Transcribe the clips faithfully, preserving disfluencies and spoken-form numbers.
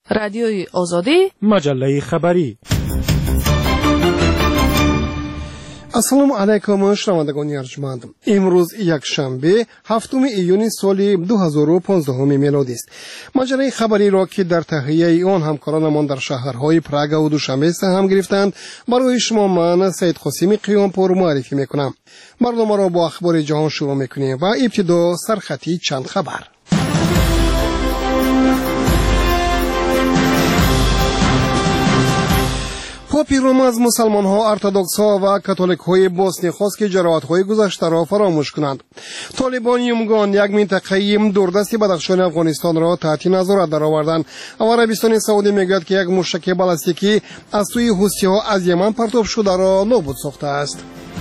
رادیوی آزادی، مجله خبری. السلام علیکم شنوندگان ارجمند. امروز یک شنبه هفتم ایون سال دو هزار و پانزده میلادی است. مجله خبری را که در تهیه آن همکارانمان در شهرهای پراگ و دوشنبه سهم گرفتند برای شما من سید قاسمی قیامپور معرفی میکنم. برنامه را با اخبار جهان شروع میکنیم و ابتدا سرخطی چند خبر. پاپ روم از مسلمان ها، ارتدوکس ها و کاتولیک های بوسنی خواست که جراحت های گذشته را فراموش کنند. طالبان یومگان یک منطقه دوردست بدخشان افغانستان را تحت نظارت درآوردند و عربستان سعودی میگوید که یک موشک بالستیکی از سوی حوثی ها از یمن پرتاب شده را نابود ساخته است.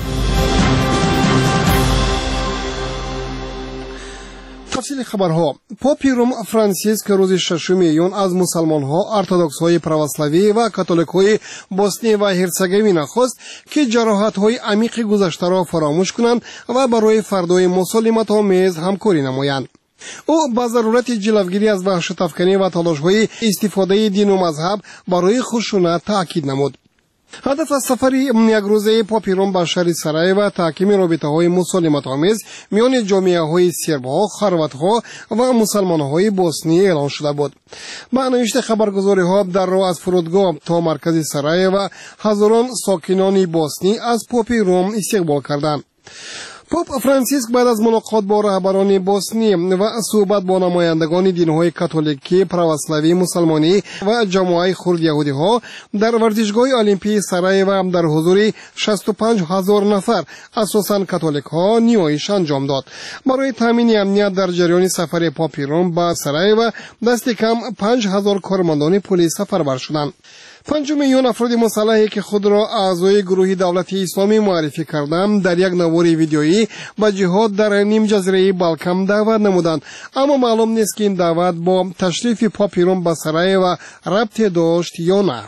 تفصیل خبرها. پاپ روم فرانسیسک روز ششم ایون از مسلمان ها، ارتدوکس های پروسلاوی و کاتولیک های بوسنی و هرزگوینه خواست که جراحت های عمیق گذشته را فراموش کنند و برای فردای مسالمت آمیز همکاری نمایند. او با ضرورت جلوگیری از وحشت افکنی و تلاش های استفاده دین و مذهب برای خشونت تاکید نمود. هدف از سفر یک روزه پاپ روم به شهر سرایو و تحکیم رابطه های مسالمت آمیز میان جامعه های سرب ها، خروات ها و مسلمان های بوسنی اعلان شده بود. با نوشته خبرگزاری ها در راه از فرودگاه تا مرکز سرایو هزاران ساکنان بوسنی از پاپ روم استقبال کردند. پاپ فرانسیسک بعد از ملاقات با رهبران بوسنی و صحبت با نمایندگان دین‌های کاتولیکی، پروسلاوی، مسلمانی و جماعت خرد یهودی ها در ورزشگاه المپی سرایو در حضور شصت و پنج هزار نفر اساساً کاتولیک ها نیایش انجام داد. برای تامین امنیت در جریان سفر پاپ روم به سرایو دست کم پنج هزار کارمندان پلیس سفربر شدند. پنج میلیون افراد مسلحی که خود را اعضای گروه دولت اسلامی معرفی کردند در یک نوار ویدیویی به جهاد در نیم جزیره بالکان دعوت نمودند، اما معلوم نیست که این دعوت با تشریف پاپ روم به سرایو ربطی داشت یا نه.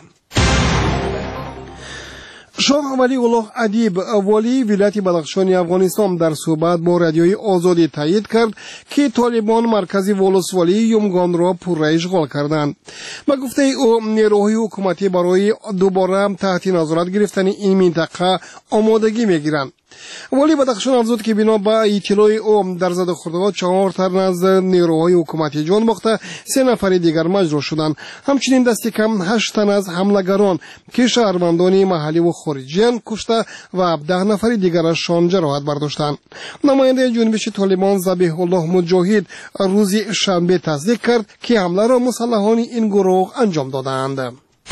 شاه ولی الله ادیب والی ولایت بدخشان افغانستان در صحبت با رادیوی آزادی تایید کرد که طالبان مرکز ولسوالی یومگان را پررو اشغال کردند. با گفته او نیروهای حکومتی برای دوباره تحت نظارت گرفتن این منطقه آمادگی میگیرند. ولی بدخشان افزود که بنا به اطلاع او در زده خورده‌ها چهار تن از نیروهای حکومتی جان باخته، سه نفر دیگر مجروح شدند. همچنین دست کم هشت تن از حملگران که شهروندان محلی و خارجیان کشته و ده نفر دیگرشان جراحت برداشتند. نماینده جنبش طالبان ذبیح الله مجاهد روز شنبه تصدیق کرد که حمله را مسلحان این گروه انجام دادند.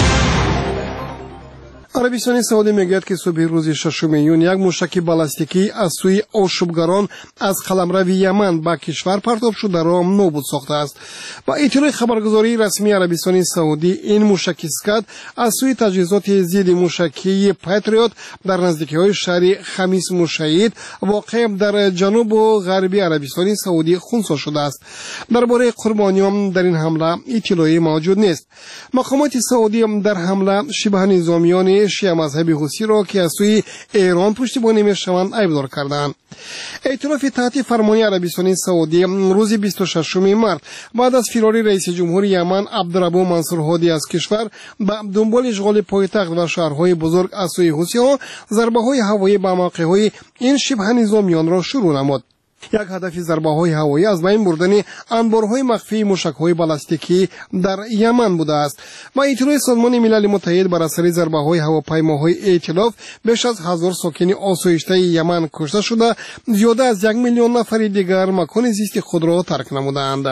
عربستان سعودی میگوید که صبح روز ششم ایون یک موشک بالستیکی از سوی آشوبگران از قلمرو یمن به کشور پرتاب شده را نابود ساخته است. با اطلاع خبرگزاری رسمی عربستان سعودی، این موشک اسکات از سوی تجهیزات ضد موشکی پاتریوت در نزدیکی شهر خمیس مشهید واقع در جنوب و غربی عربستان سعودی خنثی شده است. درباره قربانیان در این حمله اطلاعی موجود نیست. مقامات سعودی در حمله شبه نظامیان شیعه مذهبی حوثی را که از سوی ایران پشتیبانی میشوند ایبدار کردند. ائتلاف تحت فرمانی عربستان سعودی روز بیست و ششم مارس بعد از فرار رئیس جمهور یمن عبدالربو منصور هادی از کشور به دنبال اشغال پایتخت و شهرهای بزرگ از سوی حوثی‌ها ضربه‌های هوایی به موقع‌های این شبه نظامیان را شروع نمود. یک هدف ضربه‌های هوایی از بین بردن انبارهای مخفی موشک‌های بالستیکی در یمن بوده است. با اطلاع سازمان ملل متحد بر اثر ضربه‌های هواپیماهای ائتلاف بیش از هزار ساکن آسایشته یمن کشته شده، زیاده از یک میلیون نفر دیگر مکان زیست خود را ترک نمودند.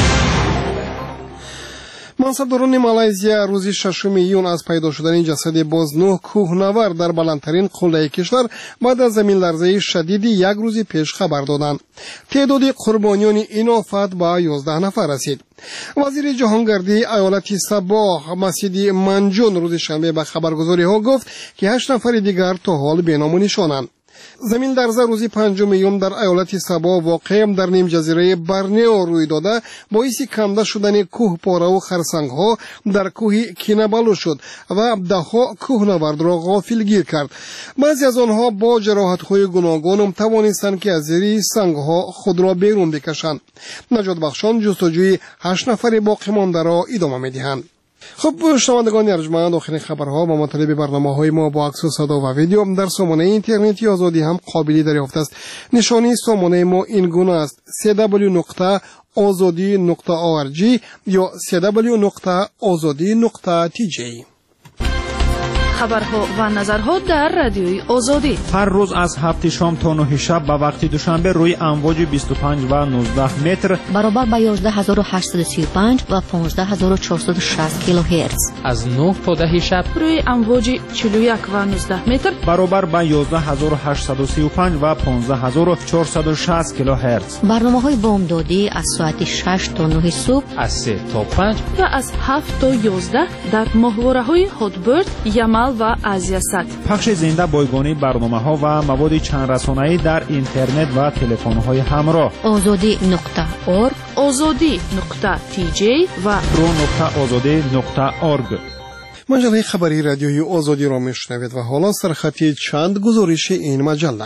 منصبداران مالایزیا روز ششم ایون از پیدا شدن جسد باز نه کوهنورد در بلندترین قله کشور بعد از زمین لرزه شدیدی یک روز پیش خبر دادند. تعداد قربانیان این آفت به یازده نفر رسید. وزیر جهانگردی ایالت سباه مسیدی منجون روز شنبه به خبرگزاری ها گفت که هشت نفر دیگر تا حال بی نام و نشانند. زمین لرزه روز پنجم ایون در ایالت سبا واقع در نیم جزیره برنیو روی داده باعث کنده شدن کوه پاره و خرسنگ ها در کوه کینابالو شد و ده ها کوهنورد را غافلگیر کرد. بعضی از آنها با جراحت های گوناگون توانستند که از زیر سنگ ها خود را بیرون بکشند. نجات بخشان جستجوی هشت نفر باقی مانده را ادامه میدهند. خب شنوندگان ارجمند، آخرین خبرها و مطالب برنامه‌های ما با عکس و صدا و ویدیو در سامانه اینترنتی آزادی هم قابل دریافت است. نشانی سامانه ما این گونه است: سی دبلیو نقطه آزادی نقطه او ار جی یا سی دبلیو نقطه آزادی نقطه تی جی. خبرها و نظرها در رادیوی آزادی هر روز از هفت شام تا نه شب به وقت دوشنبه روی امواج بیست و پنج و نوزده متر برابر با یازده هزار و هشتصد و سی و پنج و پانزده هزار و چهارصد و شصت کیلوهرتز، از نه تا ده شب روی امواج چهل و یک و نوزده متر برابر با یازده هزار و هشتصد و سی و پنج و پانزده هزار و چهارصد و شصت کیلوهرتز. برنامه‌های بامدادی از ساعت شش تا نه صبح، از سه تا پنج و از هفت تا یازده در ماهواره‌های هاتبرد، یمل و آزیا سات. پخش زنده بایگانی برنامه‌ها و مواد چند رسانه‌ای در اینترنت و تلفن‌های همراه. آزادی نقطه اورگ، آزادی نقطه تی جی و رو نقطه آزادی نقطه اورگ. مجله خبری رادیوی آزادی را میشنوید و حالا سرخطی چند گزارش این مجله.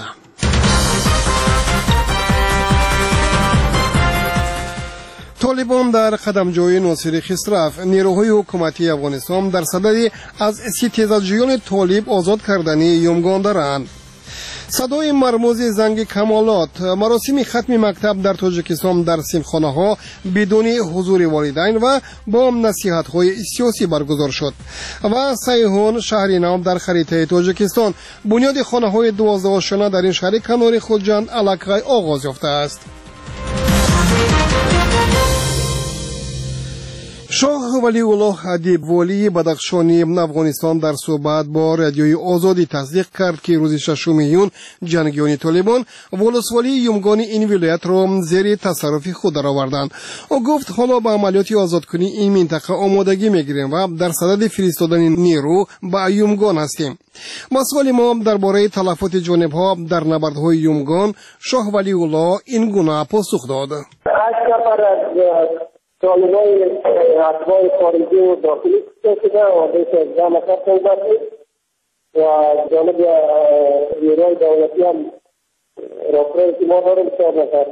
طالبان در قدمجوی ناصر خسرو، نیروهای حکومتی افغانستان در صدد از ستیزجویان طالب آزاد کردن یومگان دارند. صدای مرموز زنگ کمالات، مراسم ختم مکتب در تاجیکستان در سیمخانه ها بدون حضور والدین و با نصیحت های سیاسی برگزار شد. و سیهون، شهری نو در خریطه تاجیکستان، بنیاد خانه های دوازده آشنا در این شهر کنار خودجان علاقه آغاز یافته است. شاه ولی الله ادیب ولی بدخشانی افغانستان در صحبت با رادیوی آزادی تصدیق کرد که روز ششم ایون جنگیان طالبان ولسوالی یومگان این ولایت را زیر تصرف خود درآوردند. او گفت حالا به عملیات آزادکنی این منطقه آمادگی میگیریم و در صدد فرستادن نیرو به یومگان هستیم. مسئول ما درباره تلفات جانبها در نبردهای یومگان، شاه ولی الله این گونه پاسخ داد: طالبای اتباع خارجی و داخلی کشته شده و بیش از ده نفر شهید و جانب نیروهای دولتی هم راپورایی که ما داریم چهار نفر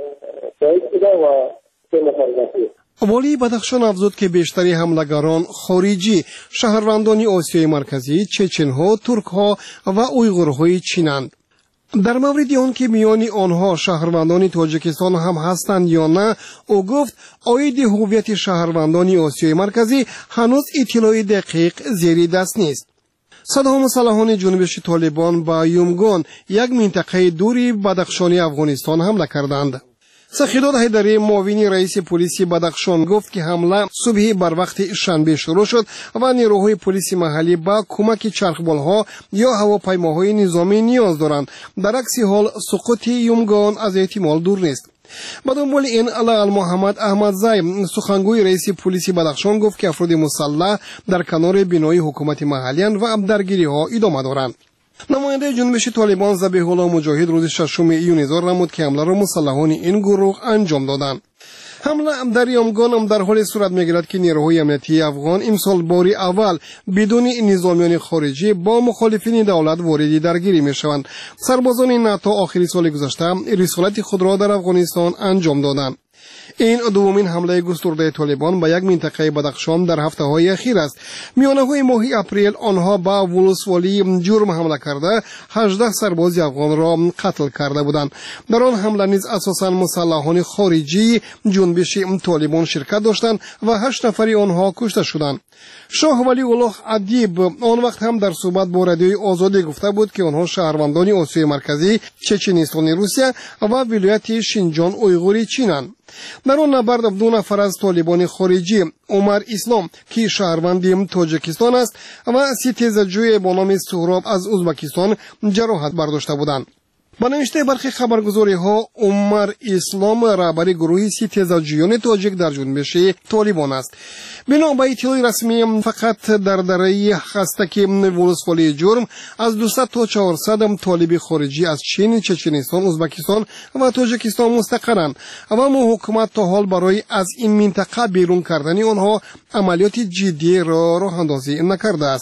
شهید شده و سه نفر زخمی. والی بدخشان افزود که بیشتری حملگران خارجی شهروندان آسیای مرکزی، چچنها، ترکها و اویغورهای چینند. در مورد آن که میان آنها شهروندان تاجیکستان هم هستند یا نه، او گفت عاید هویت شهروندان آسیای مرکزی هنوز اطلاع دقیق زیر دست نیست. صدها مسلحان جنبش طالبان با یومگان، یک منطقه دوری بدخشانی افغانستان حمله کردند. سخیداد حیدری، معاون رئیس پلیس بدخشان، گفت که حمله صبح بر وقت شنبه شروع شد و نیروهای پلیس محلی با کمک چرخبالها یا هواپیماهای نظامی نیاز دارند. در عکس حال سقوط یومگان از احتمال دور نیست. به دنبال این، علال محمد احمدزی، سخنگوی رئیس پلیس بدخشان، گفت که افراد مسلح در کنار بینای حکومت محلی و درگیری ها ادامه دارند. نماینده جنبش طالبان ذبیح الله مجاهد روز ششم ایون اظهار نمود که حمله را مسلحان این گروه انجام دادند. حمله در یومگان در حال صورت میگیرد که نیروهای امنیتی افغان امسال باری اول بدون نظامیان خارجی با مخالفین دولت وارد درگیری میشوند. سربازان ناتو آخری سال گذشته رسالت خود را در افغانستان انجام دادند. این دومین حمله گسترده طالبان به یک منطقه بدخشان در هفته های اخیر است. میانه های ماه اپریل آنها با ولسوالی جرم حمله کرده هجده سرباز افغان را قتل کرده بودند. در آن حمله نیز اساساً مسلحان خارجی جنبش طالبان شرکت داشتند و هشت نفری آنها کشته شدند. شاه ولی الله ادیب آن وقت هم در صحبت با رادیوی آزادی گفته بود که آنها شهروندان آسیای مرکزی، چچنستان روسیه و ولایت شینجان اویغوری چینند. در آن نبرد دو نفر از طالبان خارجی، عمر اسلام که شهروند تاجیکستان است و ستیزجوی با نام سهراب از ازبکستان جراحت برداشته بودند. با نوشته برخی خبرگزاری ها، عمر اسلام رهبر گروه ستیزجویان تاجیک در جنبش طالبان است. بنا به اطلاع رسمی، فقط در دره خستک ولسوالی جرم از دویست تا چهارصد طالب خارجی از چین، چچنستان، ازبکستان و تاجیکستان مستقرند و ما حکومت تا حال برای از این منطقه بیرون کردن آنها عملیات جدی را راه اندازی نکرده است.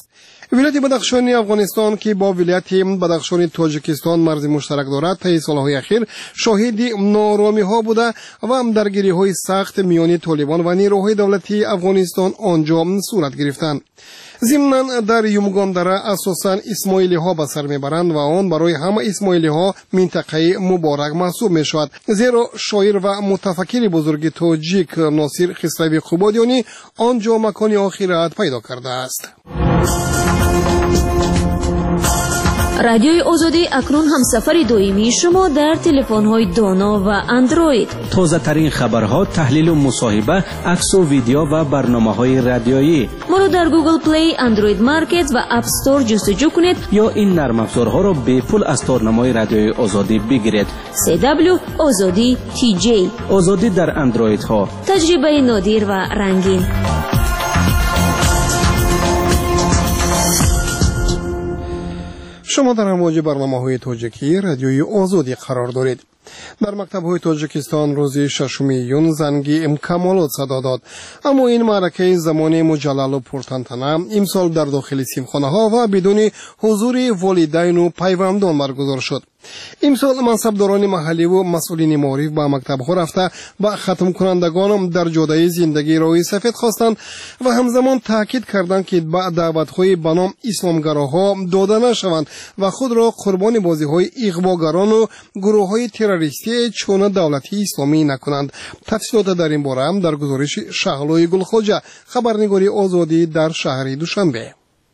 ولایت بدخشان افغانستان که با ولایت بدخشان تاجیکستان مرز مشترک دارد طی سالهای اخیر شاهد ناآرامی ها بوده و هم درگیری های سخت میان طالبان و نیروهای دولتی افغانستان آنجا صورت گرفتند. ضمناً در یومگان دره اساساً اسماعیلی ها به سر میبرند و آن برای همه اسماعیلی ها منطقه مبارک محسوب می شود، زیرا شاعر و متفکر بزرگ تاجیک ناصر خسروی قبادیانی آنجا مکان آخرت پیدا کرده است. رادیوی آزادی اکنون همسفر دائمی شما در تلفن‌های دانا و اندروید. تازه ترین خبرها، تحلیل و مصاحبه، عکس و ویدیو و برنامه‌های رادیویی. ما رو در گوگل پلی، اندروید مارکت و اپ استور جستجو کنید یا این نرم افزارها را به پول از تارنمای رادیوی آزادی بگیرید. سی دبلیو آزادی تی جی. آزادی در اندرویدها. تجربه نادر و رنگین. شما در امواج برنامه‌های تاجیکی رادیوی آزادی قرار دارید. در مکتب‌های تاجیکستان روز ششم ایون زنگی کمالات صدا داد، اما این معرکه زمانی مجلل و پرتنطنه امسال در داخل سیمخانه‌ها و بدون حضور والدین و پیوندان برگزار شد. امسال منصبداران محلی و مسئولین معارف به مکتب‌ها رفته و ختم کنندگان در جاده زندگی راه سفید خواستند و همزمان تاکید کردند که به دعوت‌های به نام اسلامگراها داده نشوند و خود را قربانی بازی‌های اغواگران و گروه‌های تروریستی چون دولتی اسلامی نکنند. تفصیلات در این باره هم در گزارش شهلوی گلخواجه، خبرنگاری آزادی در شهر دوشنبه.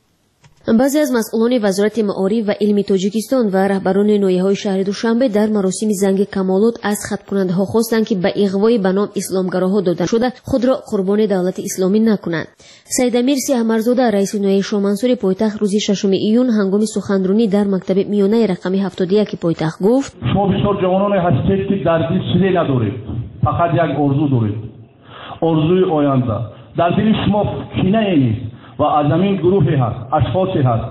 بعضی از مسئولان وزارت معارف و علم تاجیکستان و رهبران نایه‌های شهر دوشنبه در مراسم زنگ کمالات از خط کننده‌ها خواستند که به اغوای به نام اسلامگراها داده شده خود را قربان دولت اسلامی نکنند. سید امیر سیحمرزاده رئیس نایه شاهمنصور پایتخت روز ششم ایون هنگام سخنرانی در مکتب میانه رقم هفتاد و یک پایتخت گفت: شما بسیار جوانان هستید که در دل چیزی ندارید، فقط یک آرزو دارید، آرزوی آینده. در دل شما کینه نیست و از همین گروهی هست، اشخاصی هست،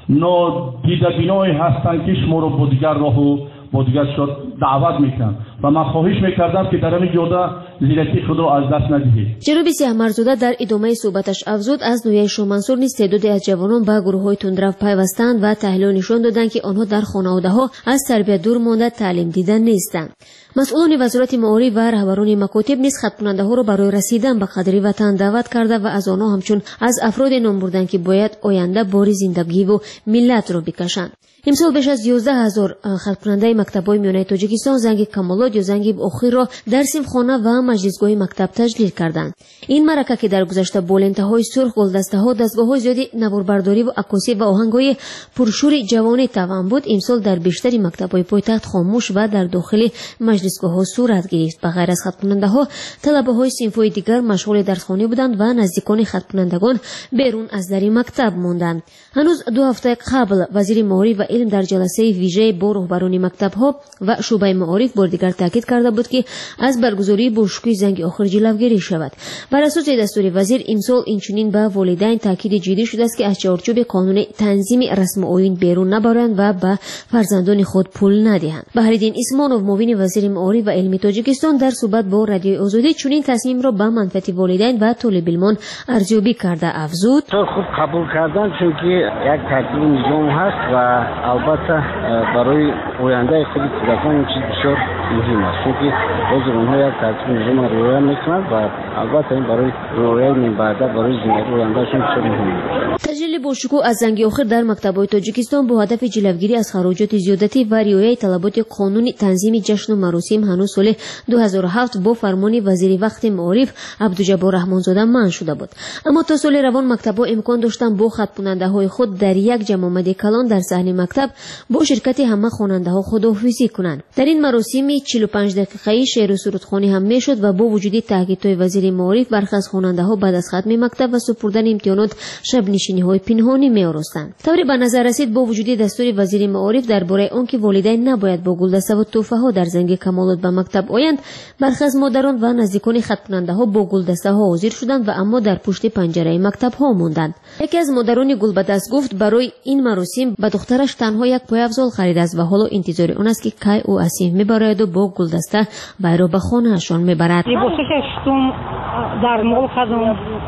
نادیده بینایی هستند که شما را با دیگر راه و با دیگر شد دعوت میکنند و من خواهش میکردم که در همین جاده زیرکی خود را از دست ندهید. جناب سیحمرزاده در ادامه صحبتش افزود از نویه شاهمنصور نیز تعدادی از جوانان به گروه‌های تندرو پیوستند و تحلیل نشان دادند که آنها در خانواده‌ها از تربیت دور مانده تعلیم دیدن نیستند. مسئولان وزارت معارف و رهبران مکاتب نیز خط کننده‌ها را برای رسیدن به قدر وطن دعوت کرده و از آنها همچون از افراد نام بردند که باید آینده بار زندگی و ملت را بکشند. امسال بیش از یازده هزار خط کننده مکتب‌های میانه تاجیکستان زنگ کمالات یا زنگ اخیر را در سیمخانه و مجلسگاه مکتب تجلیل کردند. این معرکه که در گذشته بلندهای سرخ، گلدسته‌ها، دستگاه‌های زیادی نواربرداری و عکاسی و آهنگ‌های پرشور جوانی توان بود، امسال در بیشتر مکتب‌های پایتخت خاموش و در داخل مجلسگاه‌ها صورت گرفت. به غیر از خط کننده‌ها، طلبه‌های صنف‌های دیگر مشغول درسخوانی بودند و نزدیکان خط کنندگان بیرون از در مکتب ماندند. هنوز دو هفته قبل وزیر معارف و علم در جلسه ویژه با رهبران مکتب‌ها و شعبه معارف بار دیگر تاکید کرده بود که از برگزاری باشگوی زنگ آخر جلوگیری شود. بر اساس دستور وزیر امسال اینچنین به والدین تاکید جدی شده است که از چارچوب قانون تنظیم رسم آیین بیرون نبرند و به فرزندان خود پول ندهند. بهرالدین اسمانوف معاون وزیر معارف و علم تاجیکستان در صحبت با رادیوی آزادی چنین تصمیم را به منفعت والدین و طالب علمان ارزیابی کرده افزود: خوب قبول کردن چون که یک ترتیب نظام هست و البته برای آینده خود کودکان این چیز بسیار مهم است، چون که باز اونها یک ترتیب نظام را رعایت میکنند و البته این برای رعایت این بعدا برای زندگی آیندهشون بسیار مهم است. تجلیل باشکوه از زنگ آخر در مکتب‌های تاجیکستان با هدف جلوگیری از خراجات زیادتی و رعایت طلبات قانونی تنظیم جشن و مراسم هنوز سال دو هزار و هفت با فرمان وزیر وقت معارف عبدالجبار رحمانزاده منع شده بود، اما تا سال روان مکتب‌ها امکان داشتند با خط کننده‌های خود در یک جمع آمد کلان در صحن مکتب با شرکت همه خواننده‌ها خداحافظی کنند. در این مراسم چهل و پنج دقیقه‌ای شعر و سرودخوانی هم میشد و با وجود تاکیدهای وزیر معارف برخی از خواننده‌ها بعد از ختم مکتب و سپردن امتحانات شب نشینی‌های پنهانی می‌آراستند. طوری به نظر رسید با وجود دستور وزیر معارف درباره آنکه والدین نباید با گلدسته و تحفه‌ها در زنگ کمالات به مکتب آیند، برخی از مادران و نزدیکان خط کننده‌ها با گلدسته‌ها حاضر شدند و اما در پشت پنجره مکتب‌ها ماندند. یکی از مادران گلبدست گفت برای این مراسم به دخترش تنها یک پایافزال خرید است و حالا انتظار آن است که کی او اسیم میبرد و با گلدسته وی را به خانه‌شان میبرد. لباسش شتم در مال خدم و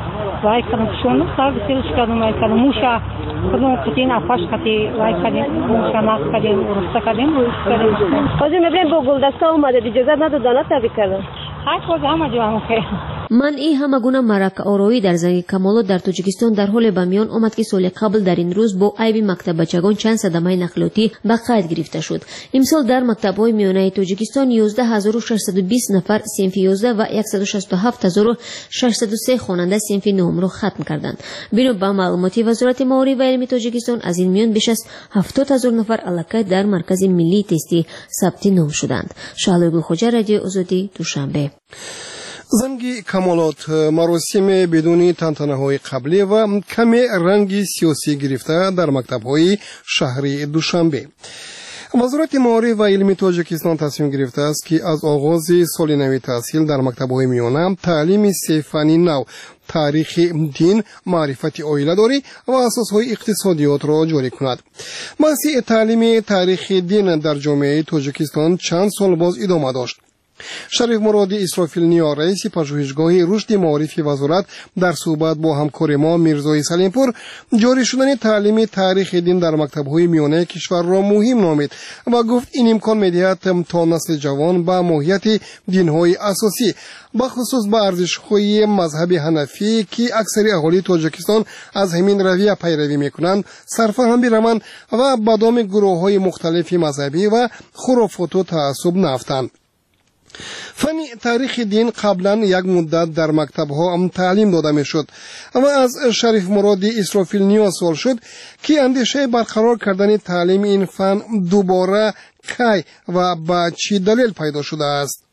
وای کردم شونم سال بسیارش کردم وای کردم موشا کدوم کتین افاش کتی وای کردیم موشا ناس کردیم ورسته کردیم رویش کردیم خودی میبینیم با گلدسته اومده اجازه ندادن تبی کردن های خود همه جوام که من ای همه گونه مرک آرویی در زنگ کمالات در تاجیکستان در حال به میان آمد که سال قبل در این روز با عیب مکتب بچگان چند صدمه نقلاتی به قید گرفته شد. امسال در مکتب‌های میانه تاجیکستان یازده هزار و ششصد و بیست نفر صنف یازده و صد و شصت و هفت هزار و ششصد و سه خواننده صنف نهم را ختم کردند. بنا به معلومات وزارت معارف و علم تاجیکستان از این میان بیش از هفتاد هزار نفر الکی در مرکز ملی تستی ثبت نام شدند. شعله گلخوجه، رادیو آزادی، دوشنبه. زنگی کمالات مراسم بدون تنتنه‌های قبلی و کمی رنگی سیاسی گرفته در مکتب‌های شهری دوشنبه. وزارت معارف و علم تاجیکستان تصمیم گرفته است که از آغاز سال نو تحصیل در مکتب‌های میانه تعلیم سه فن نو، تاریخ دین، معرفت عایله‌داری و اساسهای اقتصادیات را جاری کند. مسیر تعلیم تاریخ دین در جامعه تاجیکستان چند سال باز ادامه داشت. شریف مرادی اسرافیل نیا، رئیس پژوهشگاه رشد معارفی وزارت، در صحبت با همکار ما میرزای سلیمپور جاری شدن تعلیم تاریخ دین در مکتب‌های میانه کشور را مهم نامید و گفت این امکان می‌دهد تا نسل جوان با ماهیت دین‌های اساسی بخصوص به ارزش‌های مذهب حنفی که اکثر اهالی تاجیکستان از همین رویه پیروی می‌کنند سرفهم بیرمند و بدام گروه‌های مختلف مذهبی و خرافات و تعصب نفتند. فن تاریخ دین قبلا یک مدت در مکتب‌ها هم تعلیم داده می‌شد و از شریف مرادی اسرافیل نیا سوال شد که اندیشه برقرار کردن تعلیم این فن دوباره کی و با چه دلیل پیدا شده است.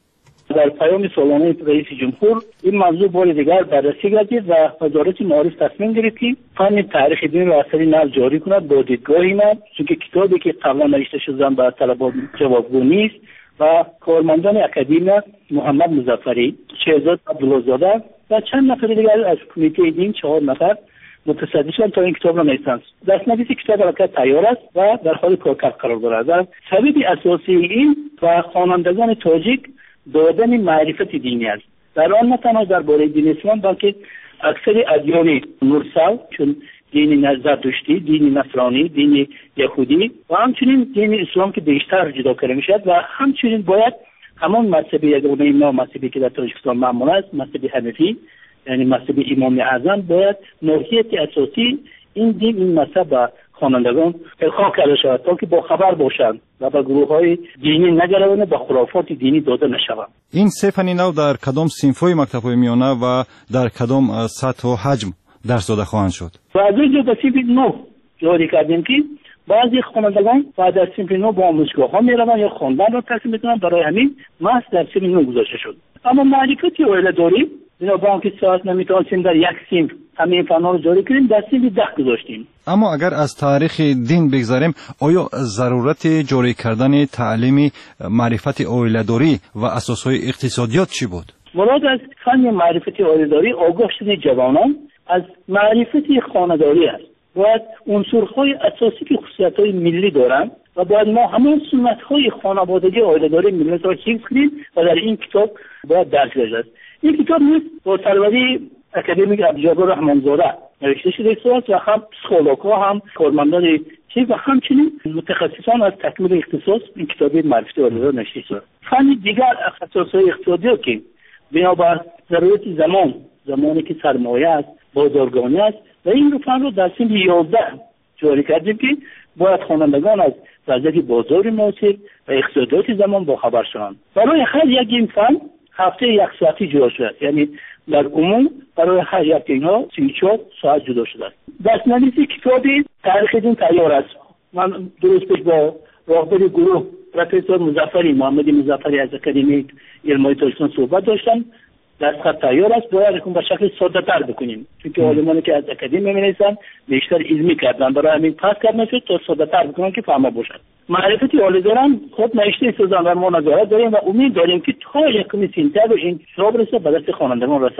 در پیام سالانه رئیس جمهور این موضوع بار دیگر بررسی گردید و وزارت معارف تصمیم گرفت که فن تاریخ دین را اثری نو جاری کند با دیدگاهی نو، چون که کتابی که قبلا نوشته شده به طلبات جوابگو نیست و کارمندان اکادمی محمد مظفری، شهزاد عبدالله‌زاده و چند نفر دیگر از کمیته دین چهار نفر متصدی شدند تا این کتاب را نویسند. دستنویس کتاب البته تیار است و در حال کارکرد قرار دارد. سبب اساسی این و خوانندگان تاجیک دادن معرفت دینی است. در آن نه تنها درباره دین اسلام بلکه اکثر ادیان مرسل چون دین زرتشتی، دین نصرانی، دین یهودی و همچنین دین اسلام که بیشتر جدا کرده میشد و همچنین باید همان مذهب یگانه ما مذهبی که در تاجیکستان معمول است، مذهب حنفی یعنی مذهب امام اعظم، باید ماهیت اساسی این دین این مذهب به خوانندگان القا کرده شود تا که با خبر باشند و به گروه‌های دینی نگروند و به خرافات دینی داده نشوند. این سه فن نو در کدام صنف‌های مکتب‌های میانه و در کدام سطح و حجم درس داده خواهند شد؟ و از اینجا به صنف نو جاری کردیم که بعضی خوانندگان بعد از صنف نو با آموزشگاه ها میروند یا خواندن را ترسیم میکنند. برای همین محض در صنف نو گذاشته شد. اما معرفتی عایله داریم بنا اینکه ساعت نمیتونستیم در یک صنف همه این فن‌ها رو جاری کنیم، در صنف ده گذاشتیم. اما اگر از تاریخ دین بگذاریم، آیا ضرورت جاری کردن تعلیم معرفت عایله‌داری و اساسهای اقتصادیات چی بود؟ مراد از فن معرفتی عایله‌داری آگاه شدن جوانان از معرفتی خانه‌داری است. باید عنصرهای اساسی که خصوصیت‌های ملی دارند و باید ما همون سنت‌های خانوادگی عایله‌داری ملت را حفظ کنیم و در این کتاب باید درس بشود. این کتاب نیست با سروری اکادمیک عبدالجبار رحمانزاده نوشته شده است و هم پسیکولوژها هم کارمندان چیز و همچنین متخصصان از تکمیل اختصاص این کتاب معرفتی عایله‌داری نوشته شده. فن دیگر اساسهای اقتصادی که بنابر ضرورت زمان زمانی که سرمایه است بازارگانی است و این رو فن رو در صنف یازده جاری کردیم که باید خوانندگان از وضعیت بازار معاصر و اقتصادیات زمان با خبر شوند. برای هر یک این فن هفته یک ساعتی جدا شده، یعنی در عموم برای هر یک اینها سی و چهار ساعت جدا شده است. دستنویس کتابی تاریخ دین تیار است. من درست پیش با راهبر گروه پروفسور مظفری محمد مظفری از اکادمی علم تاجیکستان صحبت داشتم. دستخط تیار است، باید به شکل ساده تر بکنیم چون که علمانی که از اکادمی می‌نویسن بیشتر علمی کردن، برای همین پس کردن شد تا ساده تر بکنن که فهمه باشد. معرفتی عایله‌داران خود نوشته سازن و ما نظارت داریم و امید داریم که تا یکم سپتامبر این کتاب رسه به دست خوانندگان رسد.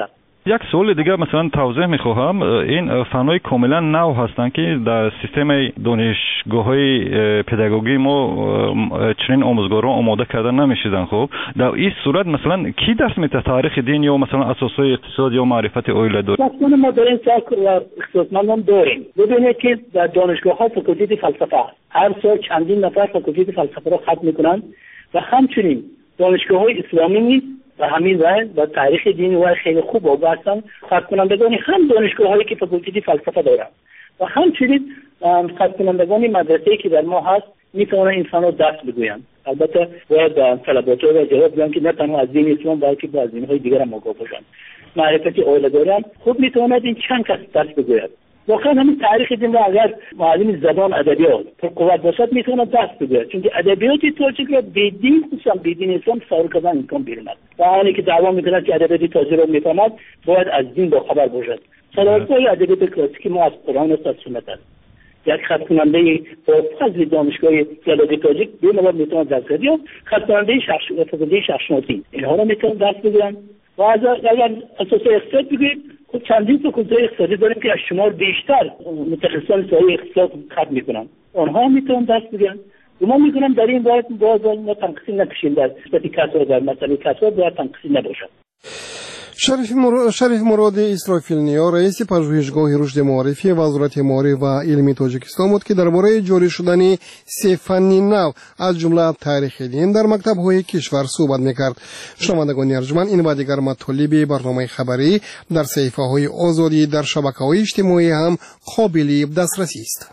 یک سوال دیگه مثلا توضیح میخواهم. این فنای کاملا نو هستند که در سیستم دانشگاه‌های پداگوژی ما چنین آموزگاران آماده کردن نمیشدن. خب در این صورت مثلا کی درس میده تاریخ دین یا مثلا اساسهای اقتصاد یا معرفت اولیاداری؟ مثلا ما در این سال اقتصادمندان داریم. ببینید که در دانشگاه‌ها فاکولته فلسفه هر سال چندین نفر فاکولته فلسفه را ختم میکنن و همچنین دانشگاه‌های اسلامی نیز و همین راه و تاریخ دینی و خیلی خوب وابستن ختم کنندگان هم دانشگاه‌هایی که فاکولته فلسفه دارند و همچنین ختم کنندگان مدرسه‌ای که در ما هست میتونن انسان رو درس بگویند. البته باید طلبات را جواب بدن که نه تنها از دین اسلام بلکه با از دین‌های دیگر هم آگاه باشند. معرفت اولیاداری هم خود میتواند این چند کس درس بگوید. واقعا همین تاریخ دین را اگر معلم زبان ادبیات پر قوت باشد میتونه درس بگوید، چون ادبیات تاجیک را بدین خصوصا بدین اسلام سوار کردن امکان بیرون است و آنی که دعوا میکنند که ادبیات تاجیک را میفهمد باید از دین با خبر باشد. سلاسل ادبیات کلاسیکی ما از قرآن است، از سنت است. یک خط کننده با فضل دانشگاه جلال تاجیک دو نوع میتونه درس بده یا خط کننده شخص شخصناسی اینها را میتونه درس بگیرن و از اگر اساس اقتصاد بگید خب چندین فاکولته اقتصادی داریم که از شمار بیشتر متخصصان سایه اقتصاد خط میکنن، آنها میتونن درس بگیرن. و ما میکنم در این باید باز ما تنقصی نکشیم در نسبت کسا در مسئله کسا باید تنقصی نباشد. شریف مراد شریف مراد اسرافیل نیا رئیس پژوهشگاه رشد معرفی وزارت معارف و علم تاجیکستان بود که درباره جاری شدن سه فن نو از جمله تاریخ دین در مکتب‌های کشور صحبت می‌کرد. شنوندگان ارجمند، این و دیگر مطالب برنامه خبری در صفحه‌های آزادی در شبکه‌های اجتماعی هم قابل دسترسی است.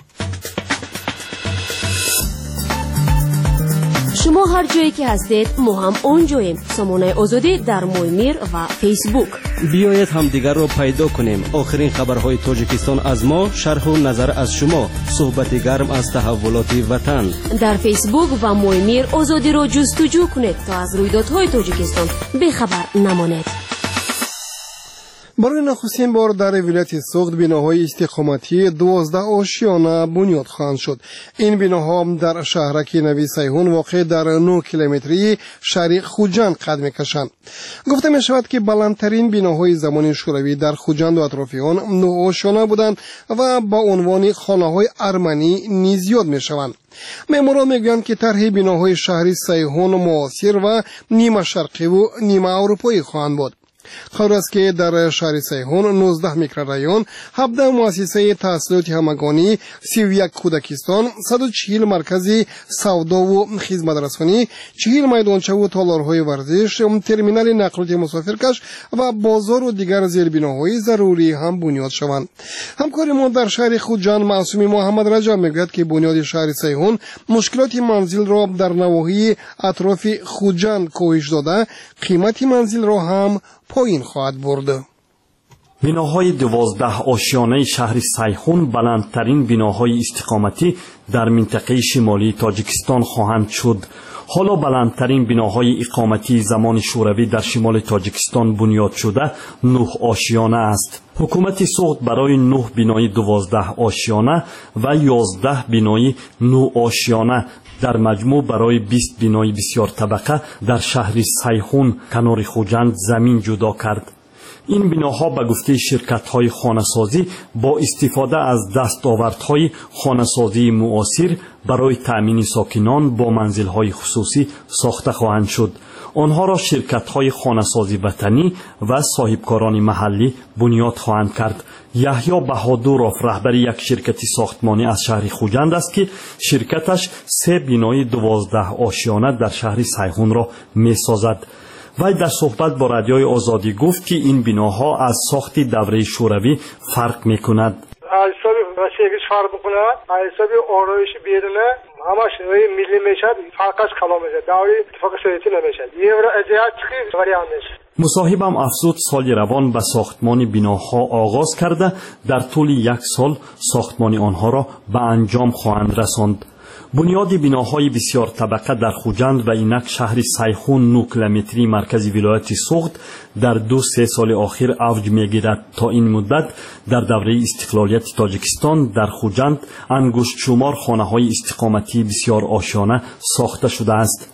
شما هر جایی که هستید ما هم اونجاییم. سامانه آزادی در مویمیر و فیسبوک. بیایید همدیگر را پیدا کنیم. آخرین خبرهای تاجیکستان از ما، شرح و نظر از شما، صحبت گرم از تحولات وطن. در فیسبوک و مویمیر آزادی را جستجو کنید تا از رویدادهای تاجیکستان بخبر نمانید. برای نخستین بار در ولایت سوخت بناهای استقامتی دوازده آشیانه بنیاد خواهند شد. این بناها در شهرک نوی سیحون واقع در نه کیلومتری شهر خوجند قد می‌کشند. گفته می شود که بلندترین بناهای زمان شوروی در خوجند و اطراف آن نه آشیانه بودند و با عنوان خانه‌های ارمنی نیز یاد می‌شوند. معماران میگویند که طرح بناهای شهر سیحون معاصر و نیمه شرقی و نیمه اروپایی خواهند بود. خبر است که در شهر سیحون نوزده میکروریون، هفده مؤسسه تحصیلات همگانی، سی و یک کودکستان، صد و چهل مرکز سودا و خدمت رسانی، چهل میدانچه و تالارهای ورزش، ترمینال نقلات مسافرکش و بازار و دیگر زیربناهای ضروری هم بنیاد شوند. همکار ما در شهر خوجند معصومی محمد رجب میگوید که بنیاد شهر سیحون مشکلات منزل را در نواحی اطراف خوجند کاهش داده، قیمت منزل را هم پایین خواهد برد. بناهای دوازده آشیانه شهر سیحون بلندترین بناهای استقامتی در منطقه شمالی تاجیکستان خواهند شد. حالا بلندترین بناهای اقامتی زمان شوروی در شمال تاجیکستان بنیاد شده نه آشیانه است. حکومت سوخت برای نه بنای دوازده آشیانه و یازده بنای نه آشیانه در مجموع برای بیست بنای بسیار طبقه در شهر سیحون کنار خوجند زمین جدا کرد. این بناها به گفته شرکت‌های خانه‌سازی با استفاده از دستاوردهای خانه‌سازی معاصر برای تأمین ساکنان با منزل‌های خصوصی ساخته خواهند شد. آنها را شرکت‌های خانه‌سازی وطنی و صاحبکاران محلی بنیاد خواهند کرد. یحیی بهادروف رهبر یک شرکت ساختمانی از شهر خوجند است که شرکتش سه بنای دوازده آشیانه در شهر سیحون را می‌سازد. وی در صحبت با رادیوی آزادی گفت که این بناها از ساخت دوره شوروی فرق می‌کند. حساب وسیعش فرق می‌کند. حساب آرایش بیرونه همش ملی میشد، فرقش کلام میشه. دوره اتفاق سوویتی نمیشه. یه ور اجازه چی وریان میشه. مصاحبم افزود سال روان به ساختمان بناها آغاز کرده در طول یک سال ساختمان آنها را به انجام خواهند رساند. بنیاد بناهای بسیار طبقه در خوجند و اینک شهر سیحون نه کیلومتری مرکز ولایت سوخت در دو سه سال آخر اوج میگیرد. تا این مدت در دوره استقلالیت تاجیکستان در خوجند انگشت شمار خانه‌های استقامتی بسیار آشیانه ساخته شده است.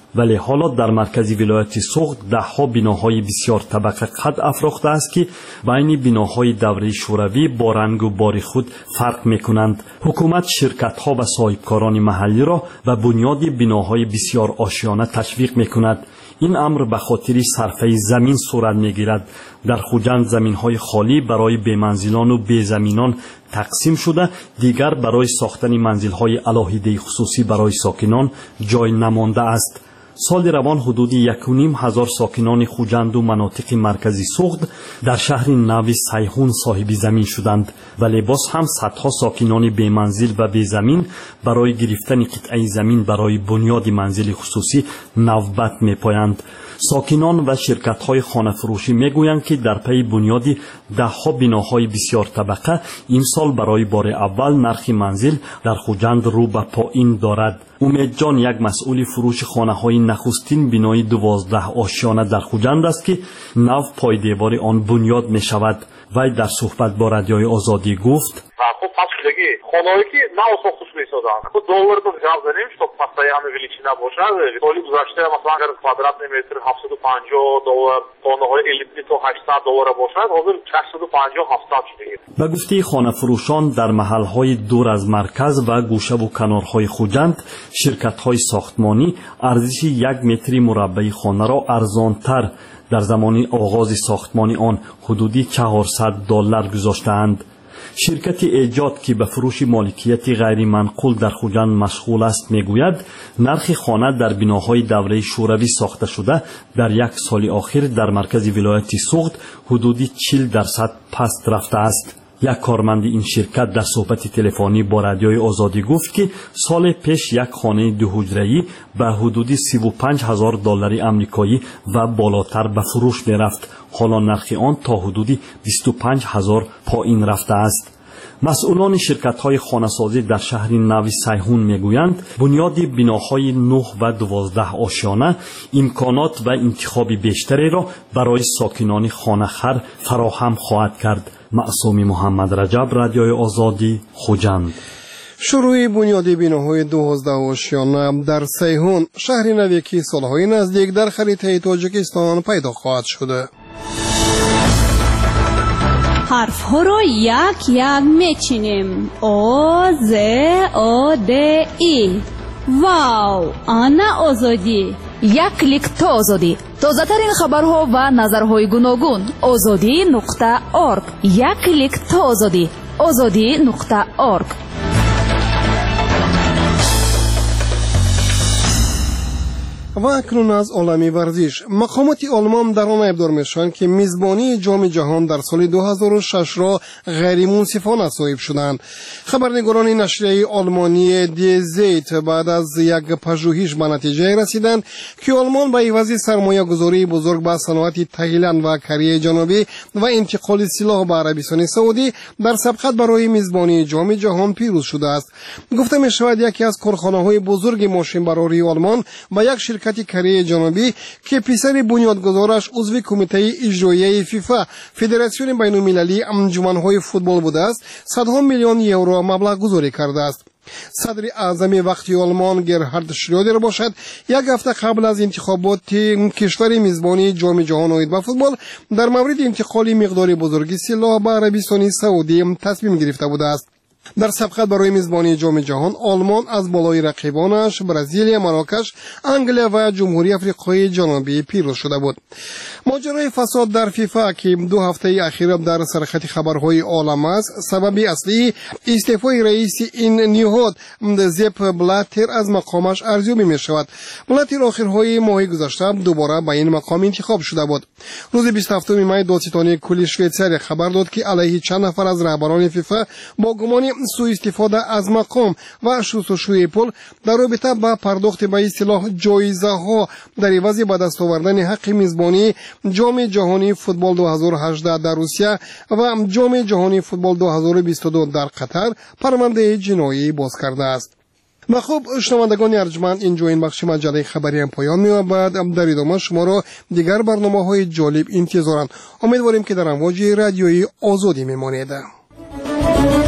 ولی حالا در مرکز ولایت سوخت ده ها بناهای بسیار طبقه قد افراخته است که بین بناهای دوره شوروی با رنگ و بار خود فرق میکنند. حکومت شرکت ها و صاحبکاران محلی را به بنیاد بناهای بسیار آشیانه تشویق میکند. این امر به خاطر صرفه زمین صورت میگیرد. در خوجند زمین های خالی برای بی‌منزلان و بی‌زمینان تقسیم شده، دیگر برای ساختن منزل های علاهیده خصوصی برای ساکنان جای نمانده است. سال روان حدود یک و نیم هزار ساکنان خوجند و مناطق مرکزی سوخت در شهر نو سیحون صاحب زمین شدند، ولی باز هم صدها ساکنان بی منزل و بی زمین برای گرفتن قطعه زمین برای بنیاد منزل خصوصی نوبت می پایند. ساکنان و شرکت های خانه فروشی می گویند که در پی بنیاد ده ها بناهای بسیار طبقه این سال برای بار اول نرخ منزل در خوجند رو به پایین دارد. امید جان یک مسئول فروش خانه های نخستین بنای دوازده آشیانه در خوجند است که نو پای دیوار آن بنیاد می شود. وی در صحبت با رادیوی آزادی گفت: خب пачкадаги хонаҳое ки нав сохташ месозанд ко долларто ҷав занем что постоянно величина бошад соли гузашта масалан агар квадратный метр ҳафтсаду панҷоҳ доллар хонаҳои элитни то ҳаштсад доллар бошад ҳозир шашсаду панҷоҳ ҳафтад шудагӣ. ба гуфтаи хонафурӯшон дар маҳалҳои дур аз марказ ва гӯшаву канорҳои хуҷанд ширкатҳои сохтмонӣ арзиши як метри мураббаи хонаро арзонтар дар замони оғози сохтмони он ҳудуди чаҳорсад доллар гузоштаанд. شرکت ایجاد که به فروش مالکیت غیر منقول در خوجند مشغول است میگوید نرخ خانه در بناهای دوره شوروی ساخته شده در یک سال آخر در مرکز ولایت سوخت حدودی چهل درصد پست رفته است. یک کارمند این شرکت در صحبت تلفنی با رادیوی آزادی گفت که سال پیش یک خانه دو حجره‌ای به حدود سی و پنج هزار دلار آمریکایی و بالاتر به فروش می رفت. حالا نرخ آن تا حدود بیست و پنج هزار پایین رفته است. مسئولان شرکت‌های خانه‌سازی در شهر نو سیحون میگویند بنیاد بناهای نه و دوازده آشیانه امکانات و انتخاب بیشتری را برای ساکنان خانه‌خوار فراهم خواهد کرد. معصومی محمد رجب، رادیوی آزادی، خوجند. شروع بنیاد بناهای دوازده آشیانه در سیحون شهر نوی که سالهای نزدیک در خریطه تاجیکستان پیدا خواهد شده. حرف ها را یک یک میچینیم. او ز او د ای. واو، آنا آزادی. یک کلیک تا آزادی. تازه ترین خبرها و نظرهای گوناگون. آزادی نقطه ارگ. یک کلیک تا آزادی. آزادی نقطه ارگ. و اکنون از عالمی ورزش مقامات آلمان در آن ابدار میشوند که میزبانی جام جهان در سال دو هزار و شش را غیر منصفانه صاحب شدند. خبرنگاران نشریه آلمانی دی زیت بعد از یک پژوهش به نتیجه رسیدند که آلمان به عوض سرمایه گذاری بزرگ به صنعت تایلند و کره جنوبی و انتقال سلاح به عربستان سعودی در سبقت برای میزبانی جام جهان پیروز شده است. گفته می شود یکی از کارخانه‌های بزرگ ماشین براری آلمان و یک شرکت کره جنوبی که پسر بنیادگذارش عضو کمیته اجرایی فیفا فدراسیون بین المللی انجمن‌های فوتبال بوده است صدها میلیون یورو مبلغ گذاری کرده است. صدر اعظم وقتی آلمان گرهارد شرودر باشد یک هفته قبل از انتخابات کشور میزبانی جام جهان اوید با فوتبال در مورد انتقال مقدار بزرگی سلاح به عربستان سعودی تصمیم گرفته بوده است. در سبقت برای میزبانی جام جهان آلمان از بالای رقیبانش برزیل، مراکش، انگلیا و جمهوری آفریقای جنوبی پیروز شده بود. ماجرای فساد در فیفا که دو هفته اخیر در سرخط خبرهای عالم است سبب اصلی استعفای رئیس این نهاد زپ بلاتر از مقامش ارزیابی می شود. بلاتر آخرهای ماه گذشته دوباره به این مقام انتخاب شده بود. روز بیست و هفتم می دادستانی کل شویتزاری خبر داد که علیه چند نفر از رهبران فیفا با گمان سوء استفاده از مقام و شستشوی پول در رابطه با پرداخت به اصطلاح جایزه ها در عوض به دست آوردن حق میزبانی جام جهانی فوتبال دو هزار و هجده در روسیه و جام جهانی فوتبال دو هزار و بیست و دو در قطر پرونده جنایی باز کرده است. و خب شنوندگان ارجمند اینجا این بخش مجله خبری هم پایان می‌یابد. در ادامه شما را دیگر برنامه‌های جالب انتظارند. امیدواریم که در امواج رادیویی آزادی میمانید.